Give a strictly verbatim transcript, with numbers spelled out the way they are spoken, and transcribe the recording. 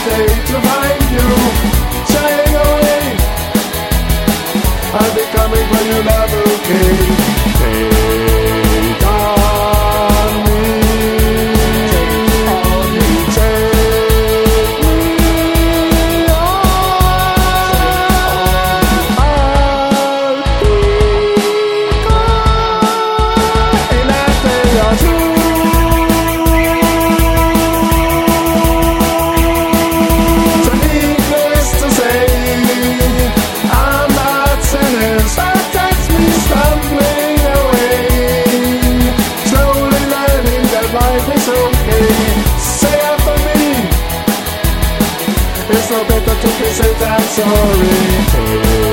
day to find you shying away. I'll be coming for your love, okay? Take on me, take on me, take me on. I'll be gone in a day or two. So needless to say, I'm not sinning. So touch me stumbling away, slowly learning that life is okay. Say after me, it's no better to be said than sorry.